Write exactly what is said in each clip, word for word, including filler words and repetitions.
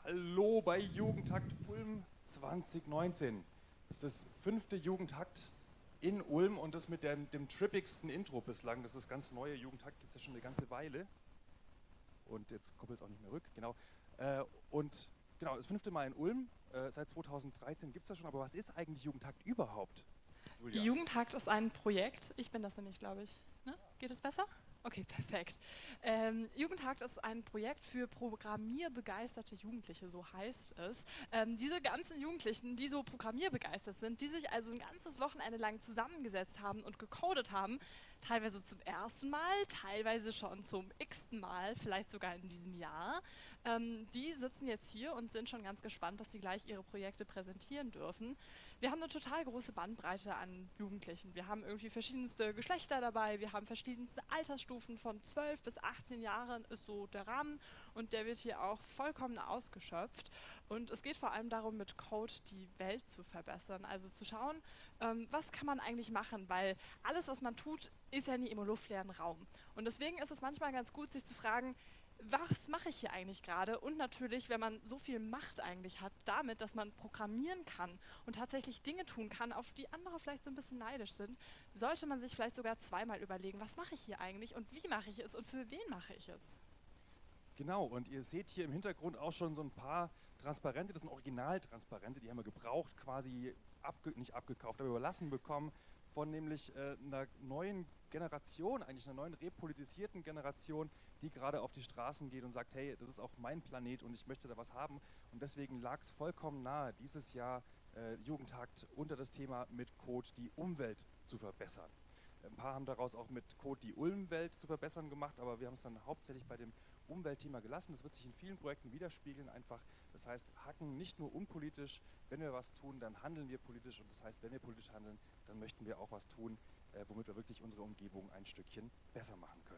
Hallo bei Jugendhakt Ulm zwanzig neunzehn. Das ist das fünfte Jugendhakt in Ulm und das mit dem, dem trippigsten Intro bislang. Das ist ganz neue Jugendhakt, gibt es ja schon eine ganze Weile. Und jetzt koppelt es auch nicht mehr rück, genau. Äh, und genau, das fünfte Mal in Ulm, äh, seit zweitausenddreizehn gibt es das schon, aber was ist eigentlich Jugendhakt überhaupt? Julia? Jugendhakt ist ein Projekt, ich bin das nämlich, glaube ich. Ne? Geht es besser? Okay, perfekt. Ähm, Jugendhakt ist ein Projekt für programmierbegeisterte Jugendliche, so heißt es. Ähm, diese ganzen Jugendlichen, die so programmierbegeistert sind, die sich also ein ganzes Wochenende lang zusammengesetzt haben und gecodet haben, teilweise zum ersten Mal, teilweise schon zum x-ten Mal, vielleicht sogar in diesem Jahr, ähm, die sitzen jetzt hier und sind schon ganz gespannt, dass sie gleich ihre Projekte präsentieren dürfen. Wir haben eine total große Bandbreite an Jugendlichen. Wir haben irgendwie verschiedenste Geschlechter dabei, wir haben verschiedenste Altersstufen, von zwölf bis achtzehn Jahren ist so der Rahmen und der wird hier auch vollkommen ausgeschöpft. Und es geht vor allem darum, mit Code die Welt zu verbessern, also zu schauen, ähm, was kann man eigentlich machen, weil alles, was man tut, ist ja nie im luftleeren Raum. Und deswegen ist es manchmal ganz gut, sich zu fragen, was mache ich hier eigentlich gerade? Und natürlich, wenn man so viel Macht eigentlich hat, damit, dass man programmieren kann und tatsächlich Dinge tun kann, auf die andere vielleicht so ein bisschen neidisch sind, sollte man sich vielleicht sogar zweimal überlegen, was mache ich hier eigentlich und wie mache ich es und für wen mache ich es? Genau, und ihr seht hier im Hintergrund auch schon so ein paar Transparente, das sind Originaltransparente, die haben wir gebraucht, quasi abge nicht abgekauft, aber überlassen bekommen von nämlich äh, einer neuen Generation, eigentlich einer neuen repolitisierten Generation, die gerade auf die Straßen geht und sagt, hey, das ist auch mein Planet und ich möchte da was haben. Und deswegen lag es vollkommen nahe, dieses Jahr äh, Jugendhakt unter das Thema mit Code die Umwelt zu verbessern. Ein paar haben daraus auch mit Code die Ulmwelt zu verbessern gemacht, aber wir haben es dann hauptsächlich bei dem Umweltthema gelassen. Das wird sich in vielen Projekten widerspiegeln einfach. Das heißt, hacken nicht nur unpolitisch, wenn wir was tun, dann handeln wir politisch und das heißt, wenn wir politisch handeln, dann möchten wir auch was tun, äh, womit wir wirklich unsere Umgebung ein Stückchen besser machen können.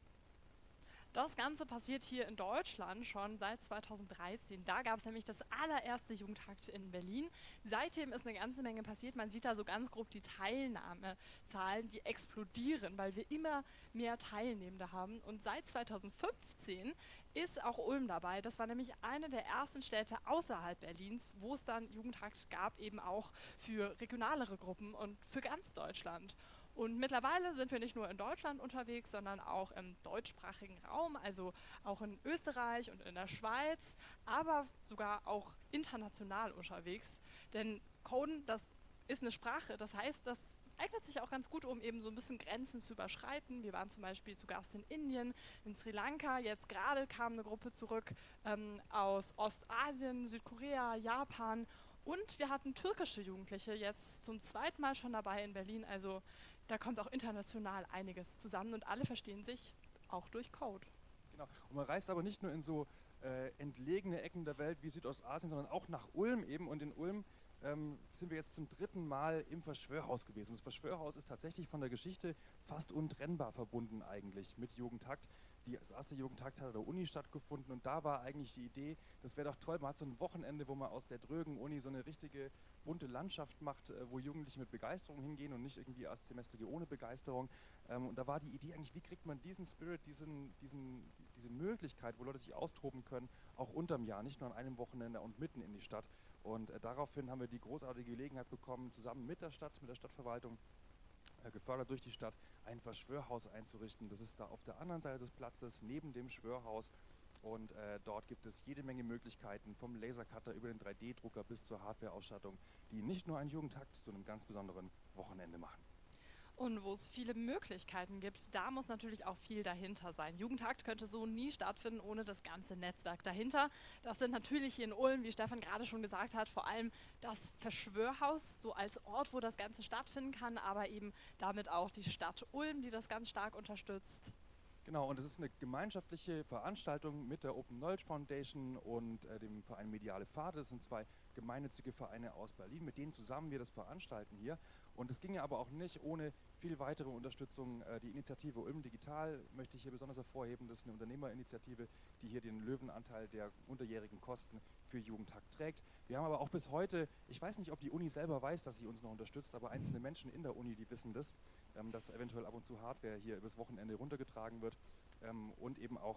Das Ganze passiert hier in Deutschland schon seit zweitausenddreizehn. Da gab es nämlich das allererste Jugendhakt in Berlin. Seitdem ist eine ganze Menge passiert. Man sieht da so ganz grob die Teilnahmezahlen, die explodieren, weil wir immer mehr Teilnehmende haben. Und seit zweitausendfünfzehn ist auch Ulm dabei. Das war nämlich eine der ersten Städte außerhalb Berlins, wo es dann Jugendhakt gab, eben auch für regionalere Gruppen und für ganz Deutschland. Und mittlerweile sind wir nicht nur in Deutschland unterwegs, sondern auch im deutschsprachigen Raum, also auch in Österreich und in der Schweiz, aber sogar auch international unterwegs. Denn Coden, das ist eine Sprache, das heißt, das eignet sich auch ganz gut, um eben so ein bisschen Grenzen zu überschreiten. Wir waren zum Beispiel zu Gast in Indien, in Sri Lanka, jetzt gerade kam eine Gruppe zurück ähm, aus Ostasien, Südkorea, Japan. Und wir hatten türkische Jugendliche jetzt zum zweiten Mal schon dabei in Berlin. Also da kommt auch international einiges zusammen und alle verstehen sich auch durch Code. Genau. Und man reist aber nicht nur in so äh, entlegene Ecken der Welt wie Südostasien, sondern auch nach Ulm eben. Und in Ulm ähm, sind wir jetzt zum dritten Mal im Verschwörhaus gewesen. Das Verschwörhaus ist tatsächlich von der Geschichte fast untrennbar verbunden eigentlich mit Jugendhakt. Die, das erste Jugendhakt hat an der Uni stattgefunden und da war eigentlich die Idee, das wäre doch toll, man hat so ein Wochenende, wo man aus der drögen Uni so eine richtige bunte Landschaft macht, äh, wo Jugendliche mit Begeisterung hingehen und nicht irgendwie erst Semester ohne Begeisterung. Ähm, und da war die Idee eigentlich, wie kriegt man diesen Spirit, diesen, diesen, diese Möglichkeit, wo Leute sich austoben können, auch unterm Jahr, nicht nur an einem Wochenende und mitten in die Stadt. Und äh, daraufhin haben wir die großartige Gelegenheit bekommen, zusammen mit der Stadt, mit der Stadtverwaltung, gefördert durch die Stadt, ein Verschwörhaus einzurichten. Das ist da auf der anderen Seite des Platzes, neben dem Schwörhaus. Und äh, dort gibt es jede Menge Möglichkeiten, vom Lasercutter über den drei D Drucker bis zur Hardware-Ausstattung, die nicht nur einen Jugendhakt zu einem ganz besonderen Wochenende machen. Und wo es viele Möglichkeiten gibt, da muss natürlich auch viel dahinter sein. Jugendhakt könnte so nie stattfinden ohne das ganze Netzwerk dahinter. Das sind natürlich hier in Ulm, wie Stefan gerade schon gesagt hat, vor allem das Verschwörhaus, so als Ort, wo das Ganze stattfinden kann, aber eben damit auch die Stadt Ulm, die das ganz stark unterstützt. Genau, und es ist eine gemeinschaftliche Veranstaltung mit der Open Knowledge Foundation und äh, dem Verein Mediale Pfade. Das sind zwei gemeinnützige Vereine aus Berlin, mit denen zusammen wir das veranstalten hier. Und es ging ja aber auch nicht ohne viel weitere Unterstützung. Äh, die Initiative Ulm Digital möchte ich hier besonders hervorheben. Das ist eine Unternehmerinitiative, die hier den Löwenanteil der unterjährigen Kosten für Jugendhakt trägt. Wir haben aber auch bis heute, ich weiß nicht, ob die Uni selber weiß, dass sie uns noch unterstützt, aber einzelne Menschen in der Uni, die wissen das, ähm, dass eventuell ab und zu Hardware hier übers Wochenende runtergetragen wird ähm, und eben auch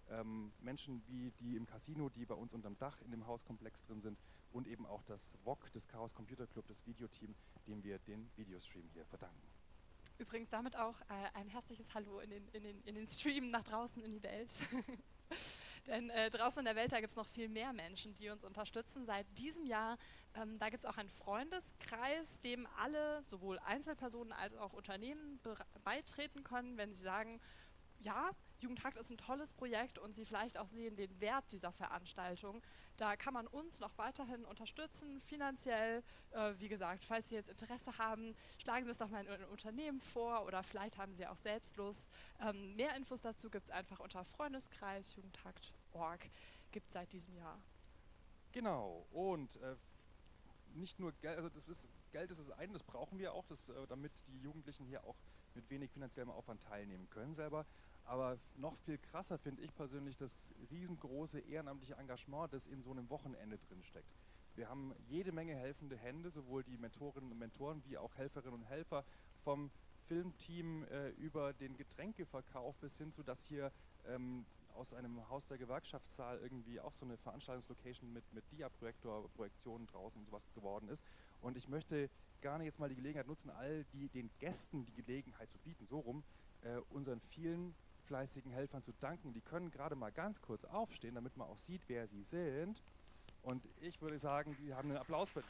ähm, Menschen wie die im Casino, die bei uns unterm Dach in dem Hauskomplex drin sind und eben auch das V O C, das Chaos Computer Club, das Videoteam, dem wir den Videostream hier verdanken. Übrigens damit auch äh, ein herzliches Hallo in den, in, den, in den Stream nach draußen in die Welt. Denn äh, draußen in der Welt, da gibt es noch viel mehr Menschen, die uns unterstützen. Seit diesem Jahr, ähm, da gibt es auch einen Freundeskreis, dem alle, sowohl Einzelpersonen als auch Unternehmen, beitreten können, wenn sie sagen, ja, Jugendhakt ist ein tolles Projekt und sie vielleicht auch sehen den Wert dieser Veranstaltung. Da kann man uns noch weiterhin unterstützen, finanziell. Äh, wie gesagt, falls Sie jetzt Interesse haben, schlagen Sie es doch mal in Ihrem Unternehmen vor oder vielleicht haben Sie auch selbst Lust. Ähm, mehr Infos dazu gibt es einfach unter Freundeskreis jugendhakt punkt org. Gibt es seit diesem Jahr. Genau, und äh, nicht nur Geld, also das ist, Geld ist das eine, das brauchen wir auch, das, äh, damit die Jugendlichen hier auch mit wenig finanziellem Aufwand teilnehmen können selber. Aber noch viel krasser finde ich persönlich das riesengroße ehrenamtliche Engagement, das in so einem Wochenende drin steckt. Wir haben jede Menge helfende Hände, sowohl die Mentorinnen und Mentoren wie auch Helferinnen und Helfer vom Filmteam äh, über den Getränkeverkauf bis hin zu, dass hier ähm, aus einem Haus der Gewerkschaftssaal irgendwie auch so eine Veranstaltungslocation mit, mit Dia-Projektor, Projektionen draußen und sowas geworden ist. Und ich möchte gerne jetzt mal die Gelegenheit nutzen, all die, den Gästen die Gelegenheit zu bieten, so rum, äh, unseren vielen fleißigen Helfern zu danken. Die können gerade mal ganz kurz aufstehen, damit man auch sieht, wer sie sind. Und ich würde sagen, die haben einen Applaus bitte.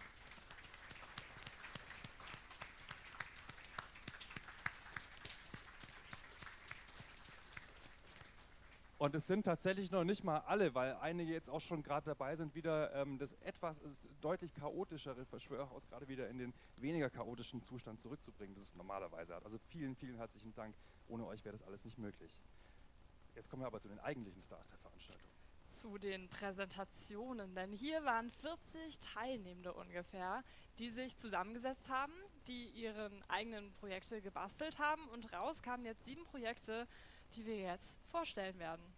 Und es sind tatsächlich noch nicht mal alle, weil einige jetzt auch schon gerade dabei sind, wieder ähm, das etwas ist deutlich chaotischere Verschwörhaus gerade wieder in den weniger chaotischen Zustand zurückzubringen, das es normalerweise hat. Also vielen, vielen herzlichen Dank. Ohne euch wäre das alles nicht möglich. Jetzt kommen wir aber zu den eigentlichen Stars der Veranstaltung. Zu den Präsentationen, denn hier waren vierzig Teilnehmende ungefähr, die sich zusammengesetzt haben, die ihren eigenen Projekte gebastelt haben und raus kamen jetzt sieben Projekte, die wir jetzt vorstellen werden.